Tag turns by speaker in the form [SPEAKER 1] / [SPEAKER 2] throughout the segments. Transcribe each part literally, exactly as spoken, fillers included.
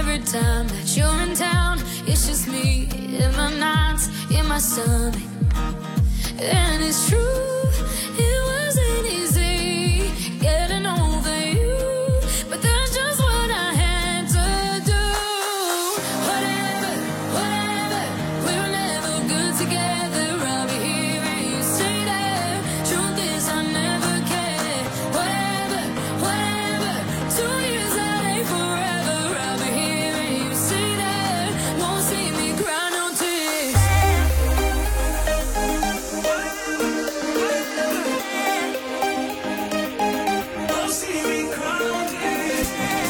[SPEAKER 1] every time that you're in town. It's just me in my nights, in my stomach. And it's true, it wasn't easy getting over you, but that's just what I had to do. Whatever, whatever, we were never good together. I'll be here and you say that. Truth is I never cared. Whatever, whatever, two years that ain't forever. I'll be here and you say that. Won't see me cry no tears. Won't see me cry no tears.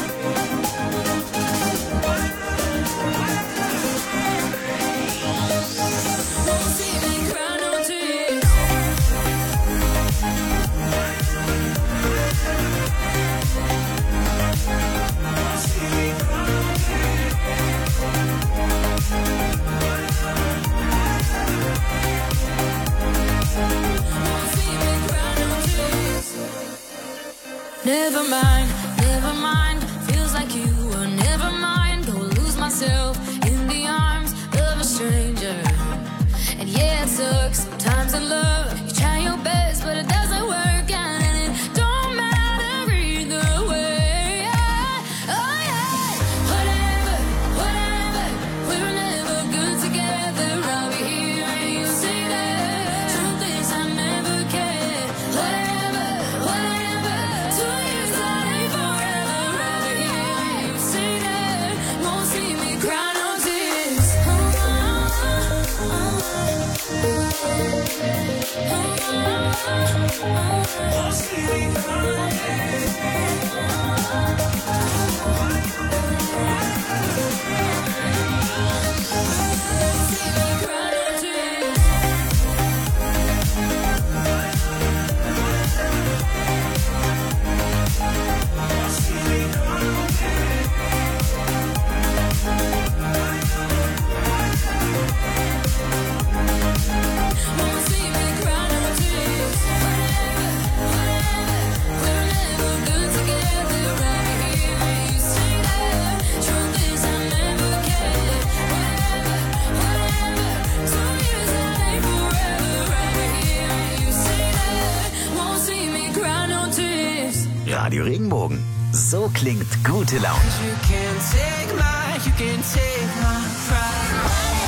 [SPEAKER 1] Won't see me cry no tears. Never mind, never mind. Feels like you were never mind. Go lose myself in the arms of a stranger. And yeah, it sucks sometimes in love. You try your best, but it doesn't work out, and it don't matter either way. Oh yeah, whatever, whatever. We were never good together. I'll be here and you say that. Truth is I never cared. Whatever, whatever. Two years that ain't forever. I'll be here and you say that. Won't see me cry no tears. Oh, oh, Won't see me cry no
[SPEAKER 2] Radio Regenbogen. So klingt gute Laune.
[SPEAKER 3] You can take my, you can take my pride.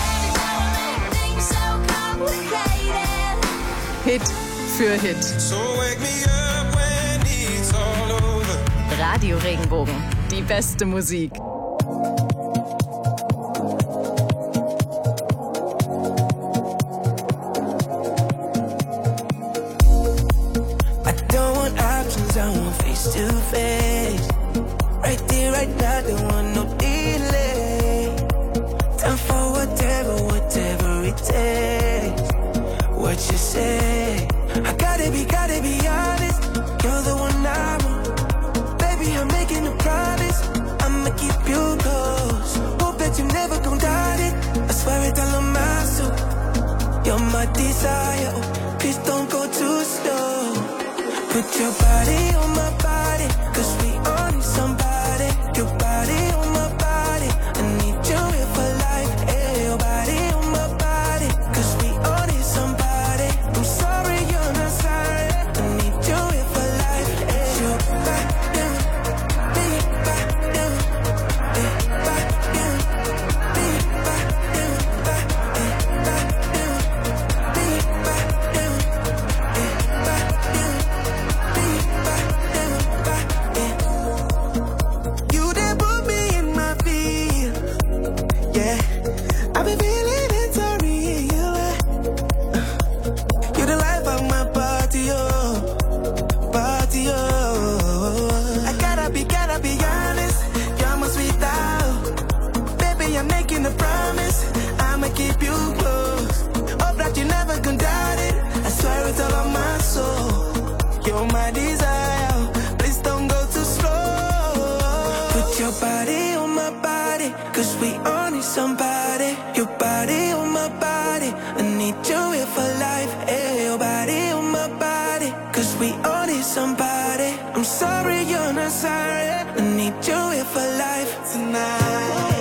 [SPEAKER 4] Hit für Hit.
[SPEAKER 3] So wake me up when it's all over.
[SPEAKER 4] Radio Regenbogen. Die beste Musik.
[SPEAKER 3] I don't want options, I want face to face. Right there, right now, don't want no delay. Time for whatever, whatever it takes. What you say? I gotta be, gotta be honest. You're the one I want. Baby, I'm making a promise. I'ma keep you close. Hope that you never gon' doubt it. I swear it all on my soul. You're my desire. Oh, please don't go too slow. Put your body on my body, cause we all need somebody. Your body on my body, I need you here for life. Hey, your body on my body, cause we all need somebody. I'm sorry you're not sorry, I need you here for life. Hey, your body, be body, be body, be body, be body, you done put me in my feet. Yeah, I've been feeling it, sorry, yeah. You're the life of my party, oh, party, oh. I gotta be, gotta be honest, you're my sweet out. Baby, I'm making a promise, I'ma keep you close. Hope that you never gonna doubt it, I swear it's all on my soul. You're my desire, please don't go too slow. Put your body on my body, cause we all need somebody. Your body on my body, I need you here for life. Hey, your body on my body, cause we all need somebody. I'm sorry you're not sorry, I need you here for life tonight.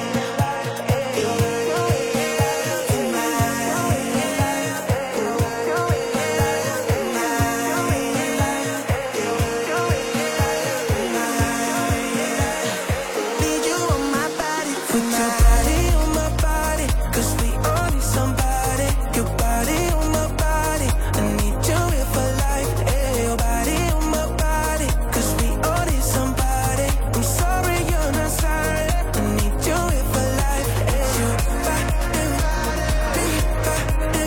[SPEAKER 3] Put your body on my body, cause we all need somebody. Your body on my body, I need you here for life. Hey, your body on my body, cause we all need somebody. I'm sorry you're not sorry, I need you here for life. Hey, your body, body, body,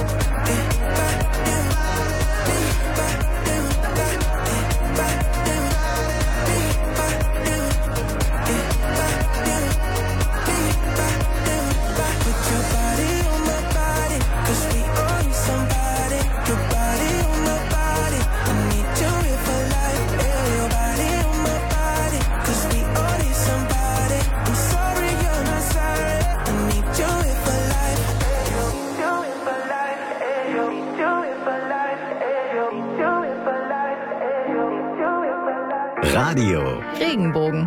[SPEAKER 3] put your body on my body, cause we all need somebody. Your body on my body, I need you here for life. Yeah, your body on my body, cause we all need somebody. I'm sorry you're not sorry, I need you here for life. Need you here for life. Need you here for life. Need you here for life. Need you here for life.
[SPEAKER 2] Radio.
[SPEAKER 4] Regenbogen.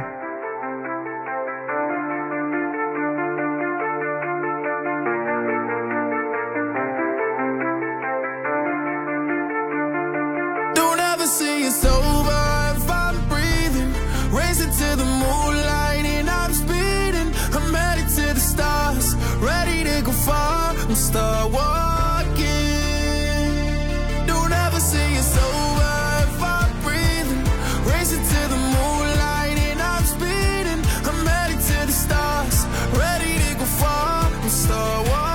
[SPEAKER 5] Don't ever say it's over if I'm breathing. Racing to the moonlight and I'm speeding. I'm headed to the stars, ready to go far and start walking. Don't ever say it's over if I'm breathing. Racing to the moonlight and I'm speeding. I'm headed to the stars, ready to go far and start walking.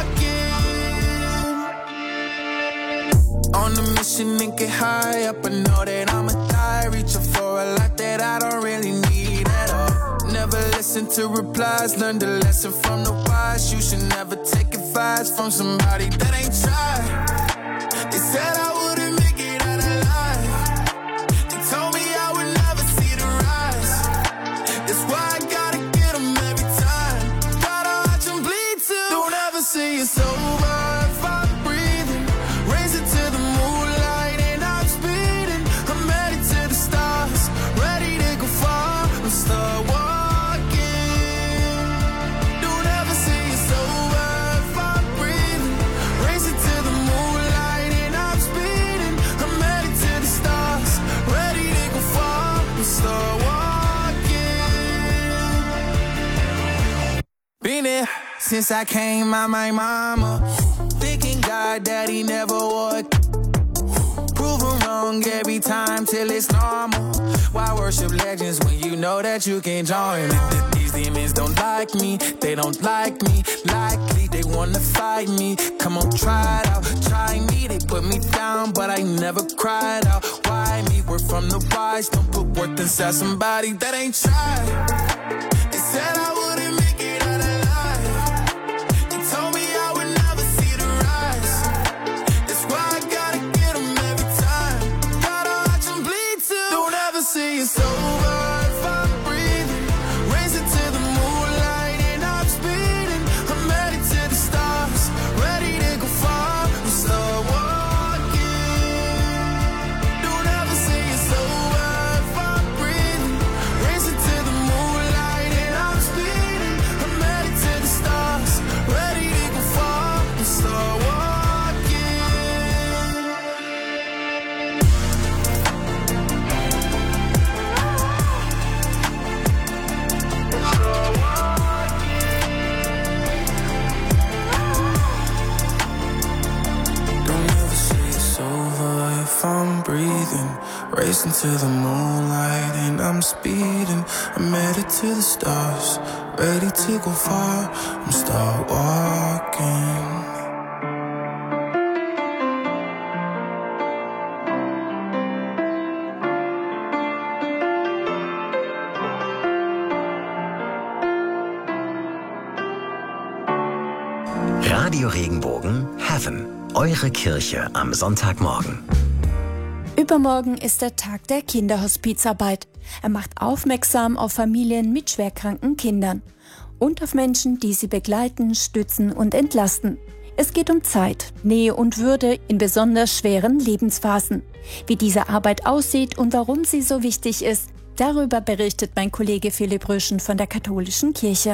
[SPEAKER 5] On a mission and get high up, I know that I'ma die. Reaching for a lot that I don't really need at all. Never listen to replies, learn the lesson from the wise. You should never take advice from somebody that ain't tried. They said I wouldn't make it out alive. They told me I would never see the rise. That's why I gotta get them every time. Gotta watch them bleed too. Don't ever say it's over if I'm breathing. Racing to the moonlight and I'm speeding. I'm headed to the stars, ready to go far and start walking. Don't ever say it's over if I'm breathing. Racing to the moonlight and I'm speeding. I'm headed to the stars, ready to go far and start walking. Been there since I came out my mama. Thinking God that he never would. Proven wrong every time till it's normal. Why worship legends when you know that you can join? These demons don't like me, they don't like me. Likely they wanna fight me. Come on, try it out, try me. They put me down, but I never cried out. Why me? We're from the wise. Don't put worth inside somebody that ain't tried. They said I wouldn't make it out alive. They told me I would never see the rise. That's why I gotta get them every time. Gotta watch them bleed too. Don't ever say it's over if I'm breathing. Racing to the moonlight and I'm speeding. I'm headed to the stars, ready to go far and start walking. Don't ever say it's over if I'm breathing. Racing to the moonlight and I'm speeding. I'm headed to the stars, ready to go far and start walking. Don't ever say it's over if I'm breathing. Racing to the moonlight and I'm speeding. I'm headed to the stars, ready to go far and start walking.
[SPEAKER 2] Radio Regenbogen Heaven. Eure Kirche am Sonntagmorgen.
[SPEAKER 6] Übermorgen ist der Tag der Kinderhospizarbeit. Er macht aufmerksam auf Familien mit schwerkranken Kindern und auf Menschen, die sie begleiten, stützen und entlasten. Es geht um Zeit, Nähe und Würde in besonders schweren Lebensphasen. Wie diese Arbeit aussieht und warum sie so wichtig ist, darüber berichtet mein Kollege Philipp Röschen von der Katholischen Kirche.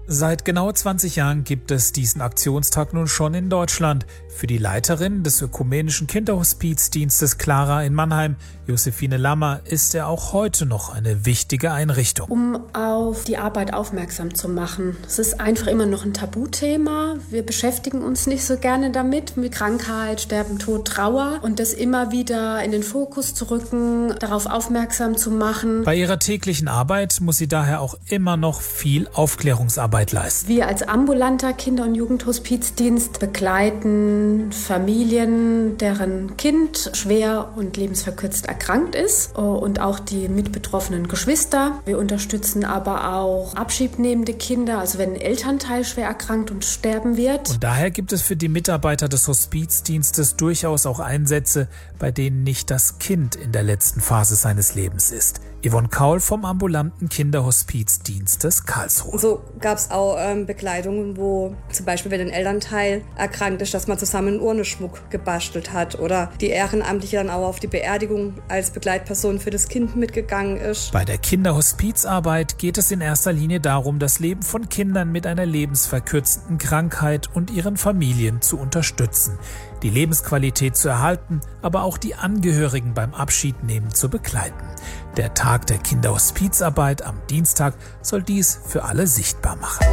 [SPEAKER 7] Seit genau zwanzig Jahren gibt es diesen Aktionstag nun schon in Deutschland. Für die Leiterin des ökumenischen Kinderhospizdienstes Clara in Mannheim, Josephine Lammer, ist er auch heute noch eine wichtige Einrichtung.
[SPEAKER 8] Um auf die Arbeit aufmerksam zu machen. Es ist einfach immer noch ein Tabuthema. Wir beschäftigen uns nicht so gerne damit, mit Krankheit, Sterben, Tod, Trauer. Und das immer wieder in den Fokus zu rücken, darauf aufmerksam zu machen.
[SPEAKER 7] Bei ihrer täglichen Arbeit muss sie daher auch immer noch viel Aufklärungsarbeit leisten.
[SPEAKER 8] Wir als ambulanter Kinder- und Jugendhospizdienst begleiten Familien, deren Kind schwer und lebensverkürzt erkrankt ist und auch die mitbetroffenen Geschwister. Wir unterstützen aber auch abschiednehmende Kinder, also wenn ein Elternteil schwer erkrankt und sterben wird.
[SPEAKER 7] Und daher gibt es für die Mitarbeiter des Hospizdienstes durchaus auch Einsätze, bei denen nicht das Kind in der letzten Phase seines Lebens ist. Yvonne Kaul vom ambulanten Kinderhospizdienstes Karlsruhe.
[SPEAKER 9] So gab es auch ähm, Begleitungen, wo zum Beispiel, wenn ein Elternteil erkrankt ist, dass man zusammen einen Urnenschmuck gebastelt hat oder die Ehrenamtliche dann auch auf die Beerdigung als Begleitperson für das Kind mitgegangen ist.
[SPEAKER 7] Bei der Kinderhospizarbeit geht es in erster Linie darum, das Leben von Kindern mit einer lebensverkürzenden Krankheit und ihren Familien zu unterstützen, die Lebensqualität zu erhalten, aber auch die Angehörigen beim Abschiednehmen zu begleiten. Der Tag der Kinderhospizarbeit am Dienstag soll dies für alle sichtbar machen.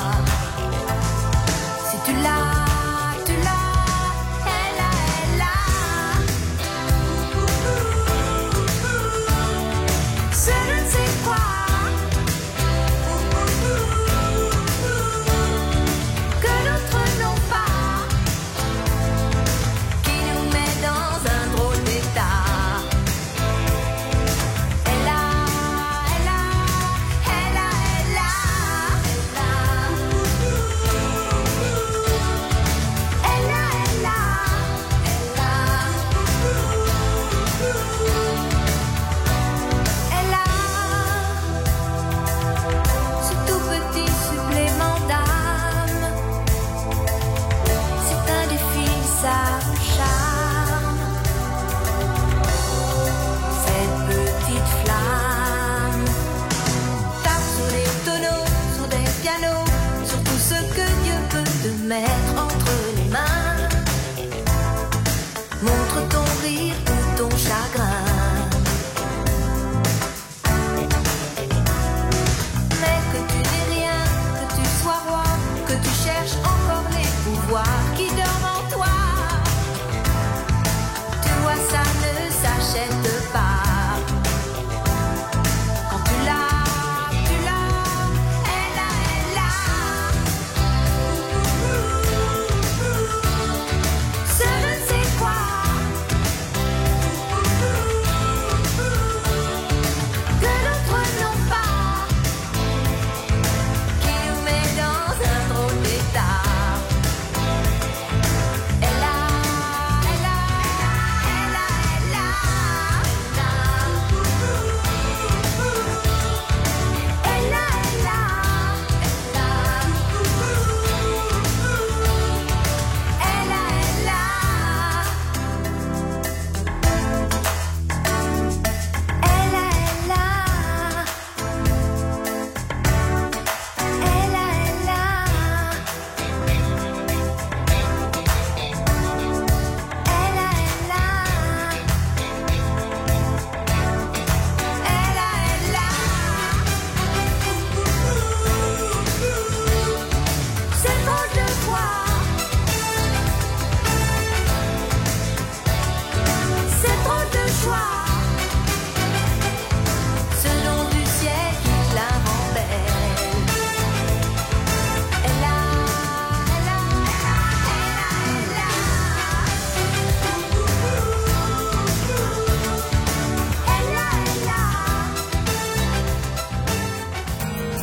[SPEAKER 1] Si tu l'as, tu l'as, elle a, elle a.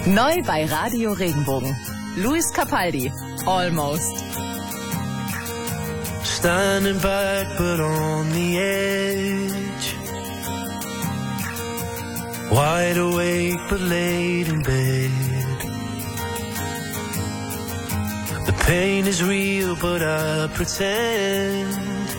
[SPEAKER 4] Neu bei Radio Regenbogen. Luis Capaldi, Almost.
[SPEAKER 3] Standing back but on the edge, wide awake but laid in bed. The pain is real but I pretend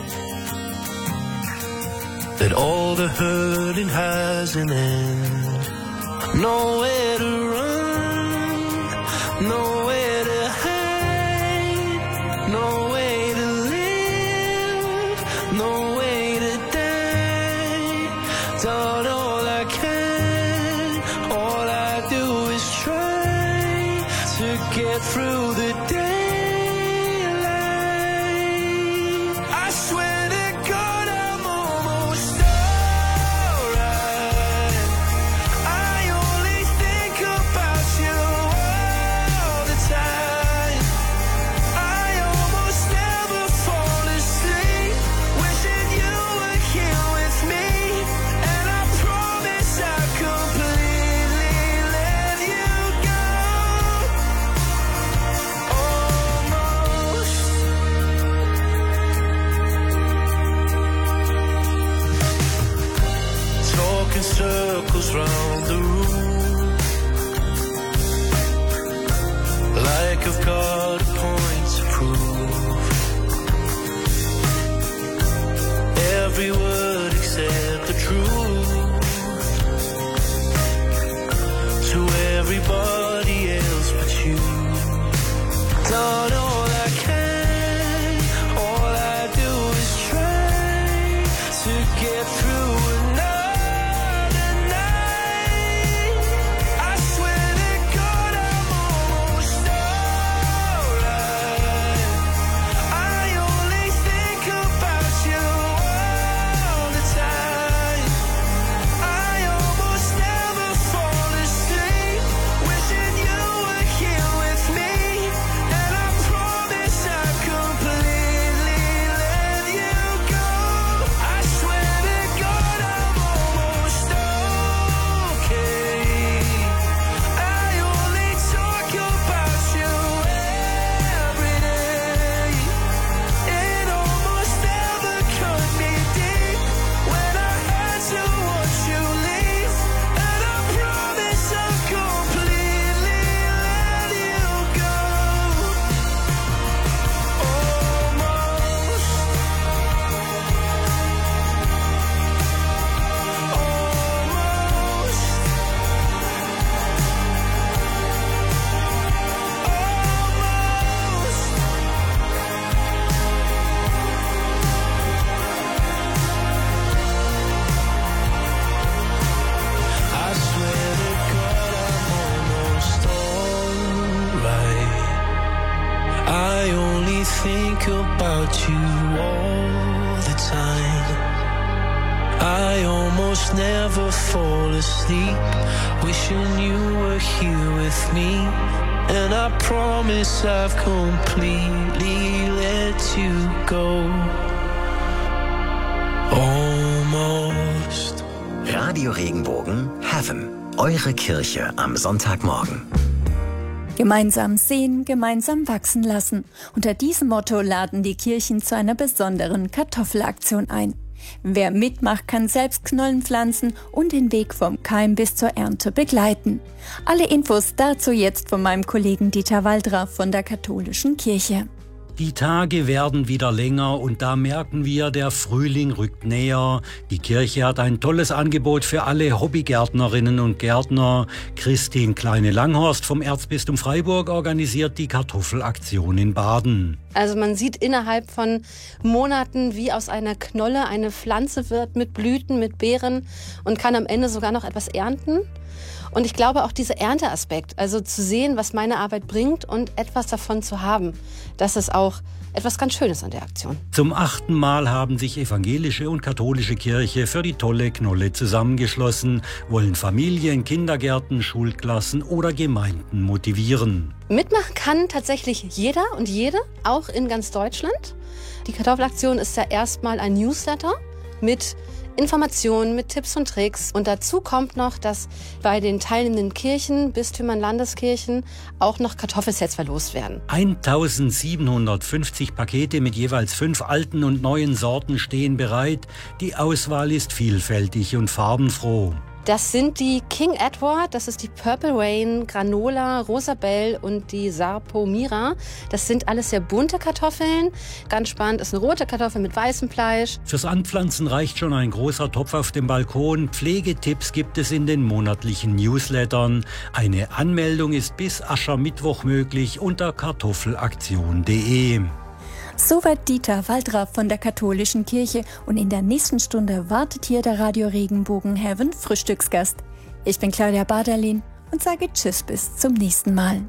[SPEAKER 3] that all the hurting has an end. Nowhere to run, nowhere to hide, no way to live, no way to die. Done all I can, all I do is try to get through the daylight. I swear to God I'm almost alright. I only think about you all the time. I almost never fall asleep, wishing you were here with me. And I promise I'll completely let you go. Almost. Talking circles round the room, like I've got a point to prove. Every word except the truth to everybody else but you. Done all I can, all I do is try to get through another night. I swear to God I'm almost alright. I only think about you all the time. I almost never fall asleep, wishing you were here with me. And I promise I'll completely let you go. I swear to God I'm almost okay. I only talk about you every day. It almost never cut me deep when I had to watch you leave. And I promise I'll completely let you go. Almost. Almost. Almost. I swear to God I'm almost alright. I only think about you all the time. I almost never fall asleep, wishing you were here with me. And I promise I've completely let you go. Almost.
[SPEAKER 2] Radio Regenbogen Heaven. Eure Kirche am Sonntagmorgen.
[SPEAKER 6] Gemeinsam sehen, gemeinsam wachsen lassen. Unter diesem Motto laden die Kirchen zu einer besonderen Kartoffelaktion ein. Wer mitmacht, kann selbst Knollen pflanzen und den Weg vom Keim bis zur Ernte begleiten. Alle Infos dazu jetzt von meinem Kollegen Dieter Waldra von der Katholischen Kirche.
[SPEAKER 10] Die Tage werden wieder länger und da merken wir, der Frühling rückt näher. Die Kirche hat ein tolles Angebot für alle Hobbygärtnerinnen und Gärtner. Christine Kleine-Langhorst vom Erzbistum Freiburg organisiert die Kartoffelaktion in Baden.
[SPEAKER 11] Also man sieht innerhalb von Monaten, wie aus einer Knolle eine Pflanze wird mit Blüten, mit Beeren und kann am Ende sogar noch etwas ernten. Und ich glaube auch dieser Ernteaspekt, also zu sehen, was meine Arbeit bringt und etwas davon zu haben, das ist auch etwas ganz Schönes an der Aktion.
[SPEAKER 10] Zum achten Mal haben sich evangelische und katholische Kirche für die tolle Knolle zusammengeschlossen, wollen Familien, Kindergärten, Schulklassen oder Gemeinden motivieren.
[SPEAKER 11] Mitmachen kann tatsächlich jeder und jede, auch in ganz Deutschland. Die Kartoffelaktion ist ja erstmal ein Newsletter mit Informationen mit Tipps und Tricks. Und dazu kommt noch, dass bei den teilnehmenden Kirchen, Bistümern, Landeskirchen auch noch Kartoffelsets verlost werden.
[SPEAKER 10] eintausendsiebenhundertfünfzig Pakete mit jeweils fünf alten und neuen Sorten stehen bereit. Die Auswahl ist vielfältig und farbenfroh.
[SPEAKER 11] Das sind die King Edward, das ist die Purple Rain, Granola, Rosabelle und die Sarpo Mira. Das sind alles sehr bunte Kartoffeln. Ganz spannend ist eine rote Kartoffel mit weißem Fleisch.
[SPEAKER 10] Fürs Anpflanzen reicht schon ein großer Topf auf dem Balkon. Pflegetipps gibt es in den monatlichen Newslettern. Eine Anmeldung ist bis Aschermittwoch möglich unter kartoffelaktion punkt de.
[SPEAKER 6] Soweit Dieter Waldraff von der Katholischen Kirche und in der nächsten Stunde wartet hier der Radio Regenbogen Heaven Frühstücksgast. Ich bin Claudia Baderlin und sage Tschüss bis zum nächsten Mal.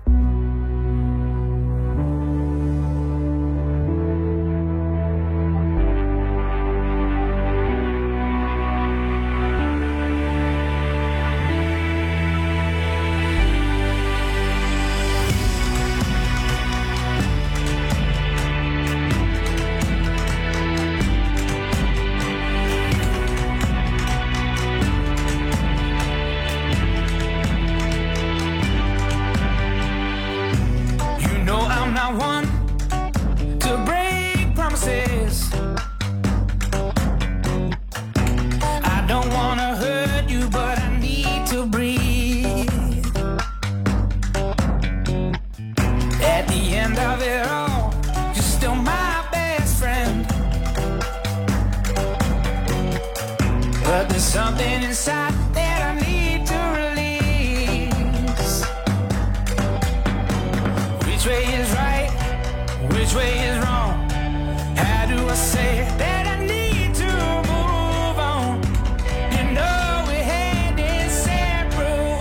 [SPEAKER 5] Something inside that I need to release. Which way is right? Which way is wrong? How do I say that I need to move on? You know we're heading separate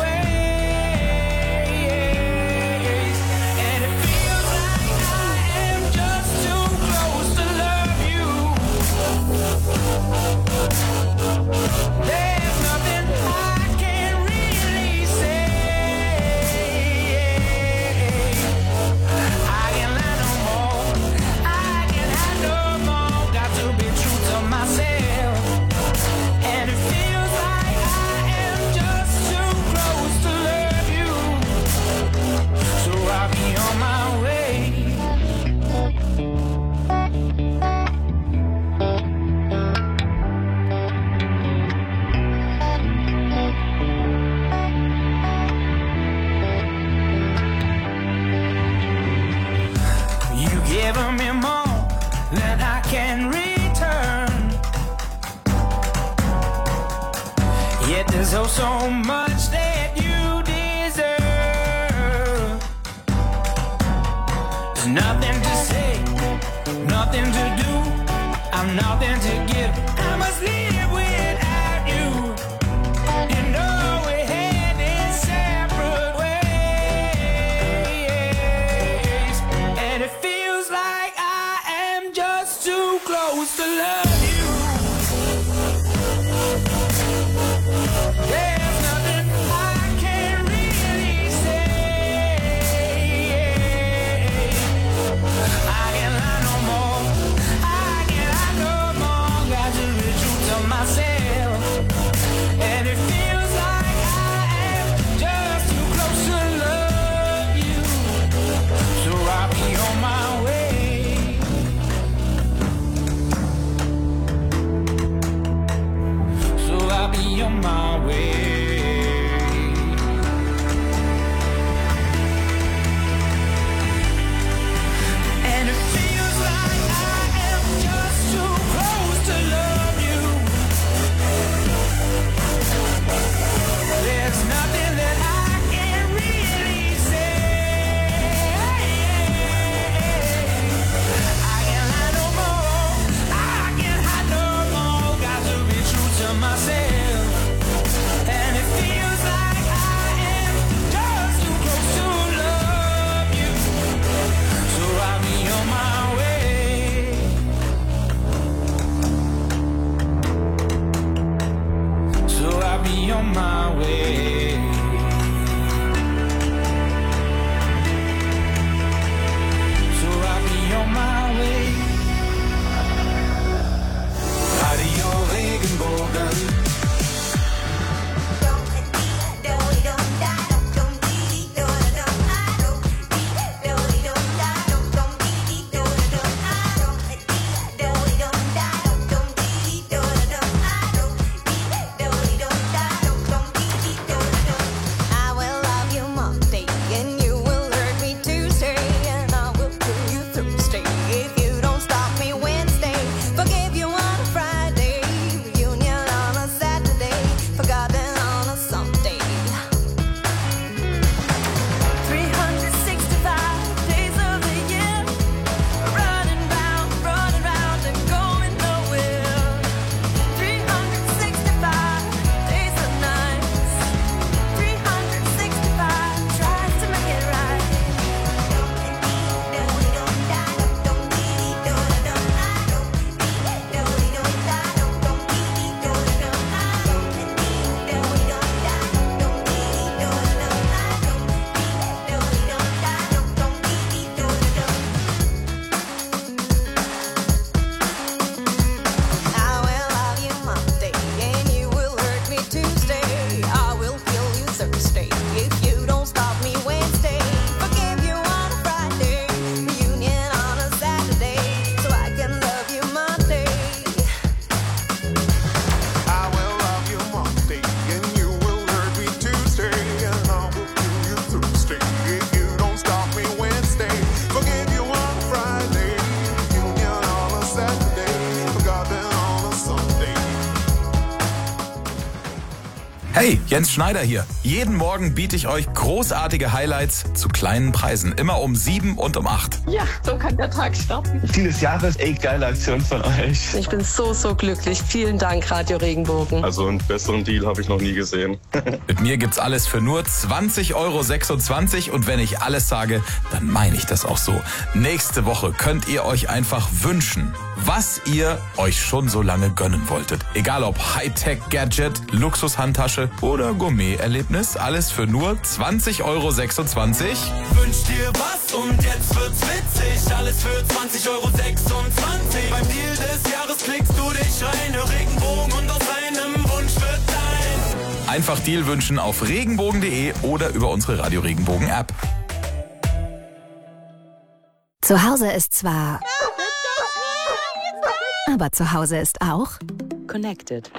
[SPEAKER 5] ways, and it feels like I am just too close to love you. There's nothing I can really say. I can lie no more. I can hide no more. Got to be true to myself. And it feels like I am just too close to love you. So I'll be on my way. Giving me more than I can return. Yet there's oh so much that you deserve. There's nothing to say, nothing to do. I'm nothing to give. I must live without you. You know we're heading separate ways, and it feels like I am just too close to love you. There's nothing I can really say. I can lie no more. I can lie no more. Got to be true to myself, and it feels like I am just too close to love you. So I'll be on my way.
[SPEAKER 12] Hey, Jens Schneider hier. Jeden Morgen biete ich euch großartige Highlights zu kleinen Preisen. Immer um sieben und um acht.
[SPEAKER 13] Ja, so kann der Tag starten.
[SPEAKER 14] Ziel des Jahres, ey, geile Aktion von euch.
[SPEAKER 13] Ich bin so, so glücklich. Vielen Dank, Radio Regenbogen.
[SPEAKER 15] Also einen besseren Deal habe ich noch nie gesehen.
[SPEAKER 12] Mit mir gibt's alles für nur zwanzig Euro sechsundzwanzig und wenn ich alles sage, dann meine ich das auch so. Nächste Woche könnt ihr euch einfach wünschen, was ihr euch schon so lange gönnen wolltet. Egal ob Hightech-Gadget, Luxushandtasche oder Gourmet-Erlebnis, alles für nur zwanzig Euro sechsundzwanzig.
[SPEAKER 3] Wünsch dir was und jetzt wird's witzig. Alles für zwanzig Euro sechsundzwanzig. Beim Deal des Jahres klickst du dich rein. Regenbogen und aus einem Wunsch wird dein.
[SPEAKER 12] Einfach Deal wünschen auf regenbogen punkt de oder über unsere Radio Regenbogen App.
[SPEAKER 16] Zu Hause ist zwar... Aber zu Hause ist auch...
[SPEAKER 17] Connected.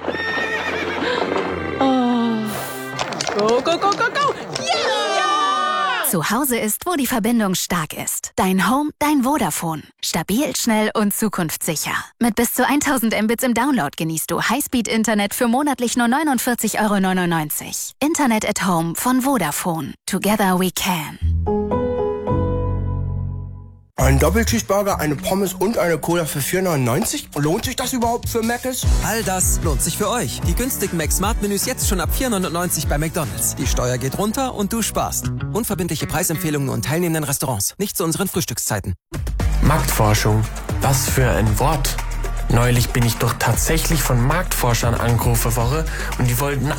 [SPEAKER 16] Oh.
[SPEAKER 17] Go, go, go, go, go!
[SPEAKER 16] Yeah! Zu Hause ist, wo die Verbindung stark ist. Dein Home, dein Vodafone. Stabil, schnell und zukunftssicher. Mit bis zu tausend Mbits im Download genießt du Highspeed-Internet für monatlich nur neunundvierzig Euro neunundneunzig. Internet at Home von Vodafone. Together we can.
[SPEAKER 18] Ein Doppelcheeseburger, eine Pommes und eine Cola für vier neunundneunzig? Lohnt sich das überhaupt für Mc's?
[SPEAKER 19] All das lohnt sich für euch. Die günstigen Mac-Smart-Menüs jetzt schon ab vier neunundneunzig bei McDonald's. Die Steuer geht runter und du sparst. Unverbindliche Preisempfehlungen und teilnehmenden Restaurants. Nicht zu unseren Frühstückszeiten.
[SPEAKER 20] Marktforschung. Was für ein Wort. Neulich bin ich doch tatsächlich von Marktforschern angerufen worden und die wollten